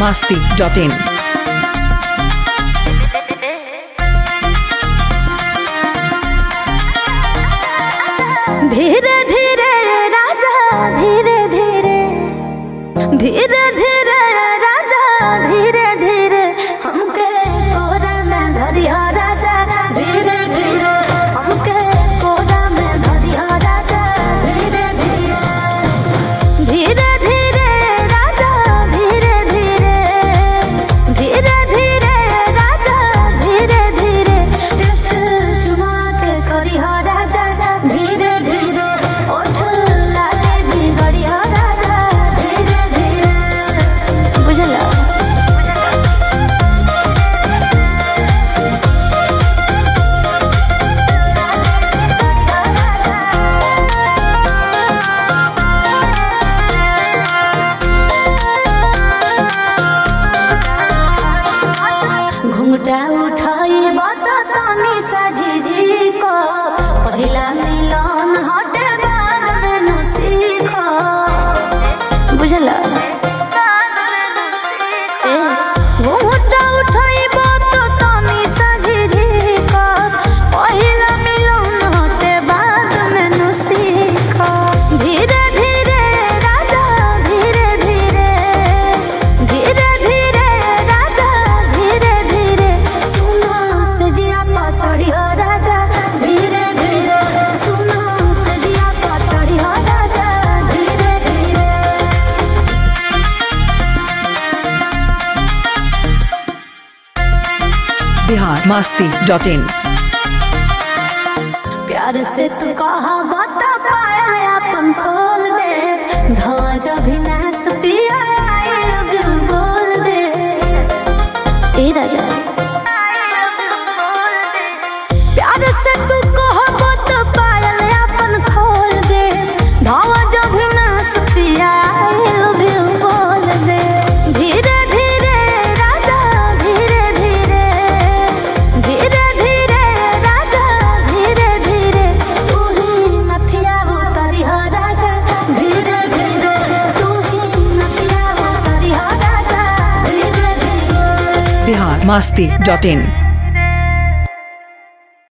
masti.in। धीरे धीरे राजा धीरे धीरे धीरे धीरे राजा धीरे धीरे हमके कोरा में धरिया राजा धीरे धीरे हमके कोरा में धरिया राजा धीरे धीरे धीरे धीरे राजा धीरे धीरे धीरे धीरे राजा धीरे धीरे टेस्ट चुमा के करिया राजा धीरे धीरे ओठ लाले भी गड़िया राजा धीरे धीरे बुझला। घुंघटा उठाई बात तानी सजी को पहला मिलन हटे बाद में न सीखो बुझला। घुंघटा उठाई बात तानी सजी को पहला मिलन हटे बाद में न सीखो धीरे धीरे राजा धीरे धीरे धीरे धीरे राजा धीरे धीरे सुनो सजिया पचड़ी हो राजा धीरे धीरे सुनो सजिया पचड़ी हो राजा धीरे धीरे। बिहार masti.in। प्यार से तू कहा बता पाया अपन खोल दे ध्वज अभिनाश पिया I love you बोल दे ए राजा। प्यार से तू कहा बता पाया अपन खोल दे ध्वज अभिनाश पिया I love you बोल दे धीरे धीरे राजा धीरे धीरे धीरे धीरे राजा धीरे धीरे तू ही नथिया उतरी हो राजा धीरे धीरे तू ही नथिया उतरी हो राजा धीरे धीरे। बिहार masti.in।